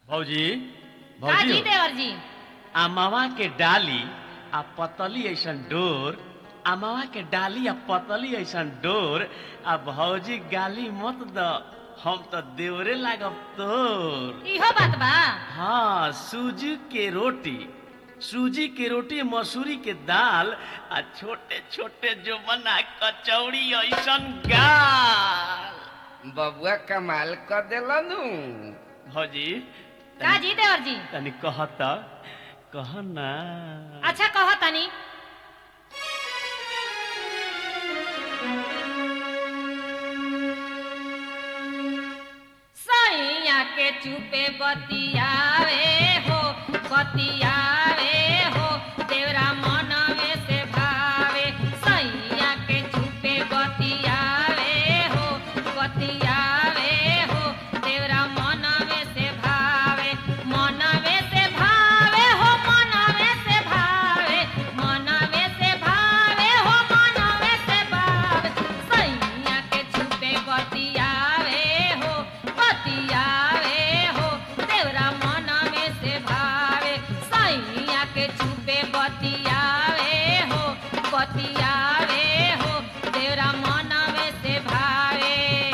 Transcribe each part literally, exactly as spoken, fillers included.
भौजी का भौजी जी हो। देवर जी। अमवा के डाली आ पतली ऐसन डोर अमवा के डाली आ पतली ऐसन डोर आ भौजी गाली मत द हम तो देवरे लागब तोर। इहो बात बा। हाँ, सूजी के रोटी सूजी के रोटी मसूरी के दाल आ छोटे छोटे जो बना कचौड़ी ऐसन गाल। बबुआ कमाल कर देलनु। भौजी का जी देवर जी। तनी कहत कह ना। अच्छा कहो तनी। सैया के चुपे बतियावे हो बतियावे हो देवरा मनवे से भावे। सैया के चुपे बतियावे हो बतियावे हो देवरा मनवे से भावे। मनवे से भावे हो मनवे से भावे मनवे से भावे हो मनवे से भावे। सैया के चुपे बतियावे हो बतियावे हो देवरा मनवे से भावे। सैया के चुपे बतियावे हो बतियावे हो देवरा मनवे से भावे।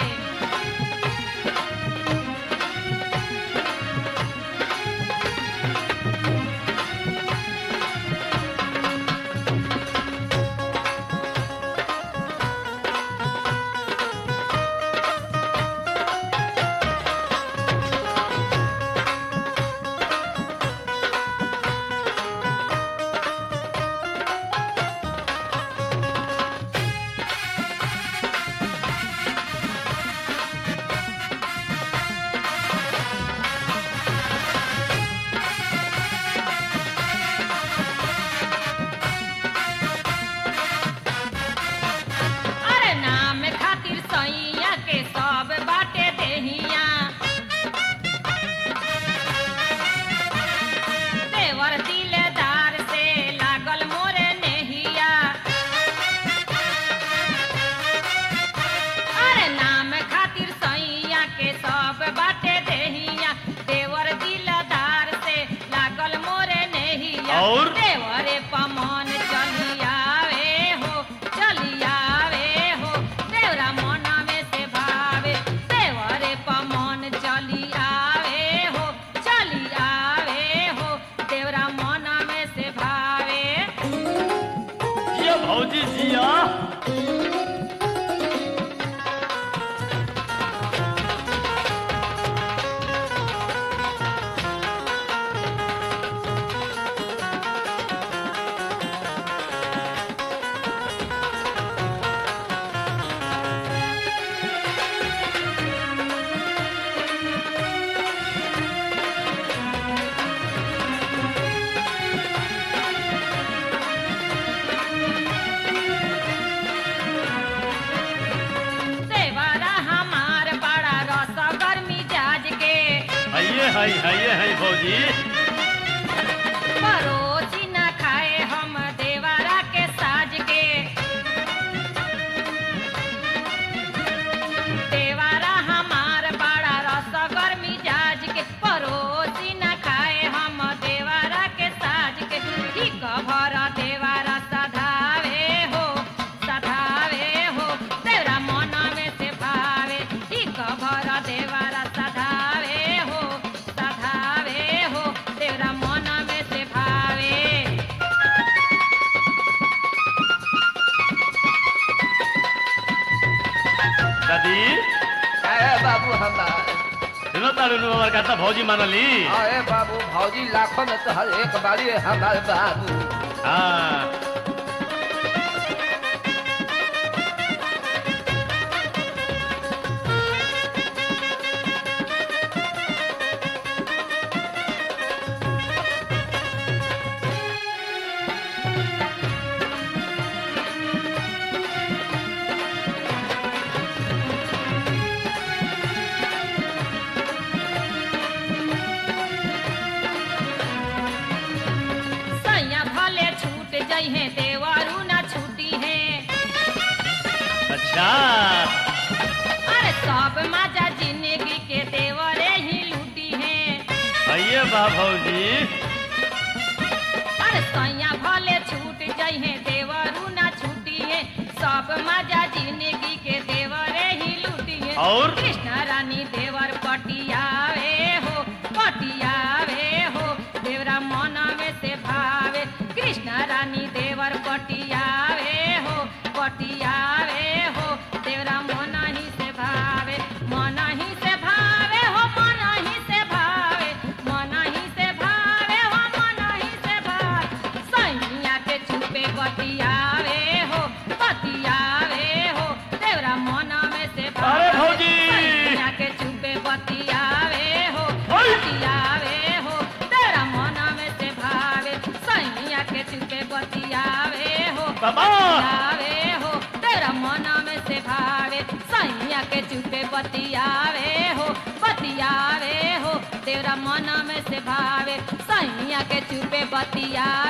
अरे नाम खातिर सैया के सब बाटे देहिया। देवर दिलदार से लागल मोरे नेहिया। अरे नाम खातिर सैया के सब बाटे देहिया। देवर दिलदार से लागल मोरे नेहिया। और? देवरे पमन चलियावे हो चलियावे हो देवरा मनवे से भावे। देवरे पमन चलियावे हो चलियावे हो देवरा मनवे से भावे। जिया भौजी जिया। देवरा हमार बड़ा रस गर्मी जाज के। हइये हई हइये हई भौजी। परोसी न खाए हम देवरा के साज के। देवरा हमार बड़ा रस गर्मी जाज के। परोसी न खाए हम देवरा के साज के। ठीक भर देवरा सधावे हो सधावे हो देवरा मनवे से भावे। ठीक भर देवरा सधावे हो सधावे हो देवरा मनवे से भावे। दादी अरे बाबू हमार। सुनो तारू नु हमार कहता भौजी मानली। अरे बाबू भौजी लाखों में तो हर एक बारी हमारे बाबू। हाँ सैया भले छूट जइहे देवरू न छूटी है। अच्छा अरे सब मजा जिंदगी के देवरे ही लूटी है। आइए बा भौजी अरे सैया भले छूट जइहे देवरू ना छूटिए सब मजा जिंदगी के देवरे ही लूटिए और? कृष्ण रानी देवर पटियावे हो पटियावे हो देवरा मन में से भावे कृष्ण रानी देवर पटियावे हो पटियावे हो देवरा मन ही से भावे मन ही से भावे हो मन ही से भावे मन ही से भावे हो मन ही से भावे सैया के छुपे बतियावे हो बतियावे हो देवरा मन में से भावे अरे भौजी! सैया के छुपे बतियावे हो ओय! बतियावे हो तेरा मन में से भावे सैया के छुपे बतियावे हो बाबा! बतियावे हो तेरा मन में से भावे सैया के चुपे बतियावे हो बतियावे हो तेरा मन में से भावे सैया के चुपे बतिया